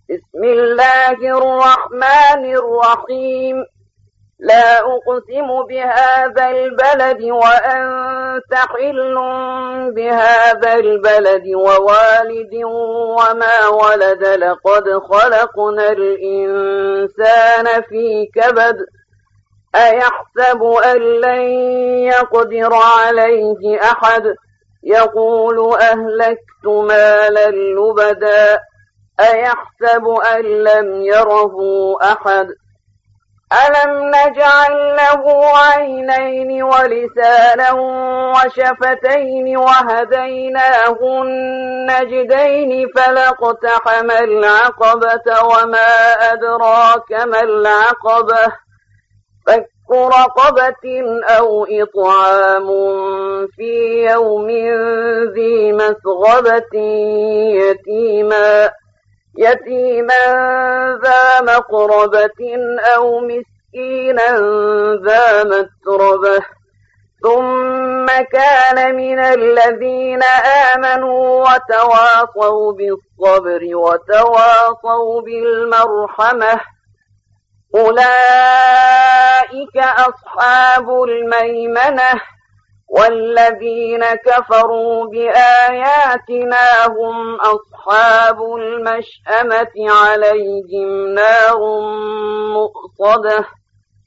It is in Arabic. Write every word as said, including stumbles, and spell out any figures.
بسم الله الرحمن الرحيم لا أقسم بهذا البلد وأنت حل بهذا البلد ووالد وما ولد لقد خلقنا الإنسان في كبد أيحسب أن لن يقدر عليه أحد يقول أهلكت مالا لبدا أيحسب أن لم يره أحد ألم نجعل له عينين ولسانا وشفتين وهديناه النجدين فلاقتحم العقبة وما أدراك ما العقبة فك رقبة أو إطعام في يوم ذي مسغبة يتيما يتيما ذا مقربة أو مسكينا ذا متربة ثم كان من الذين آمنوا وتواصوا بالصبر وتواصوا بالمرحمة أولئك أصحاب الميمنة والذين كفروا بآياتنا هم أصحاب المشأمة عليهم نار مؤصدة